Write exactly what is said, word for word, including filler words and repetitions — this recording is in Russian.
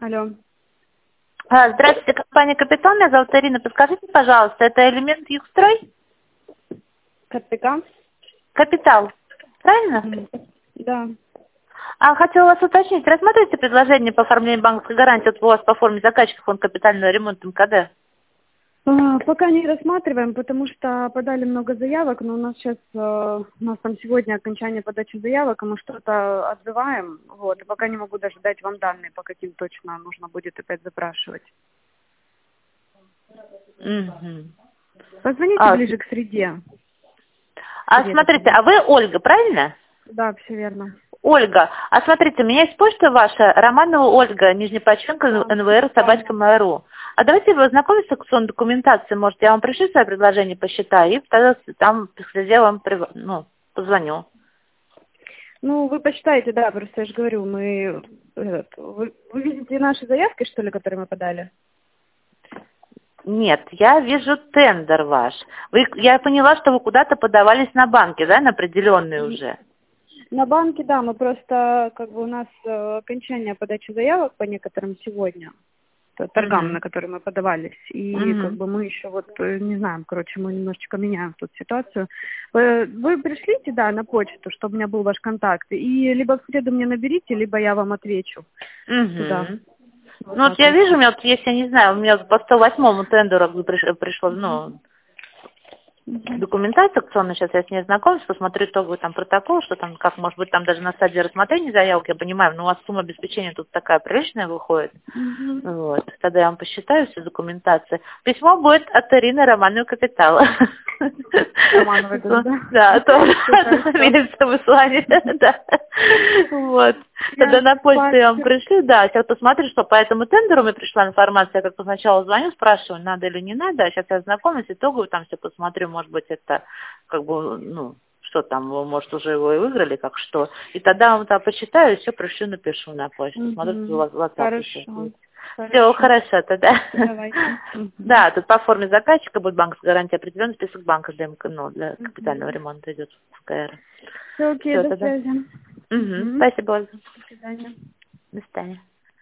Алло. А, Здравствуйте, компания «Капитал». Меня зовут Ирина. Подскажите, пожалуйста, это элемент Югстрой? КПК? «Капитал». Правильно? М, Да. А, хотела вас уточнить. Рассмотрите предложение по оформлению банковской гарантии от вас по форме заказчика фонд капитального ремонта МКД? А, Пока не рассматриваем, потому что подали много заявок, но у нас сейчас, э, у нас там сегодня окончание подачи заявок, и мы что-то отзываем, вот, и пока не могу даже дать вам данные, по каким точно нужно будет опять запрашивать. Мгм. Позвоните А, ближе к среде. а Где-то смотрите, там. а вы Ольга, правильно? Да, все верно. Ольга, а смотрите, у меня есть почта ваша, Романова Ольга, Нижнепочтенка, Да, эн вэ эр, да. собачка Mail.ru. А давайте вы ознакомитесь с акционной документацией, может, я вам пришлю свое предложение, посчитаю, и тогда там, я вам прив- ну, позвоню. Ну, вы почитайте, да, просто я же говорю, мы, этот, вы, вы видите наши заявки, что ли, которые мы подали? Нет, я вижу тендер ваш. Вы, я поняла, что вы куда-то подавались на банки, да, на определенные уже. На банке, да, мы просто, как бы у нас э, окончание подачи заявок по некоторым сегодня, по торгам, Мгм. на которые мы подавались, и как Мгм. бы мы еще вот э, не знаем, короче, мы немножечко меняем тут ситуацию. Вы, вы пришлите, да, на почту, чтобы у меня был ваш контакт, и либо в среду мне наберите, либо я вам отвечу туда. Мгм. Вот Ну вот так я вот. вижу, у меня вот есть, я не знаю, у меня по сто восьмому тендеру приш- пришло, ну, Мгм. документация акционная, сейчас я с ней знакомлюсь, посмотрю итоговый там протокол, что там, как, может быть, там даже на стадии рассмотрения заявок, я понимаю, но у вас сумма обеспечения тут такая приличная выходит. Мгм. Вот. Тогда я вам посчитаю всю документацию. Письмо будет от Ирины Романовой Капитала. Романовой, говорю, да? Да, тоже Все хорошо. имеется выслание. Да. Вот. Тогда Я на почту я вам спасибо. пришлю. Да, сейчас посмотрю, что по этому тендеру мне пришла информация. Я как сначала звоню, спрашиваю, надо или не надо. А сейчас я знакомлюсь, итоговую там все посмотрю. Может быть, это как бы, ну, что там, вы, может, уже его и выиграли, как что. И тогда вам там почитаю, все пришлю, напишу на почту. Смотрю, Мгм. что у вас WhatsApp еще Хорошо. есть. Все, Хорошо. хорошо тогда. Давайте. Мгм. Да, тут по форме заказчика будет банковская гарантия, определенный список банка для, МК, ну, для капитального Мгм. ремонта идет в КР. Все окей, Все до тогда. связи. Угу. Мгм. Спасибо, Ольга. До свидания. До свидания.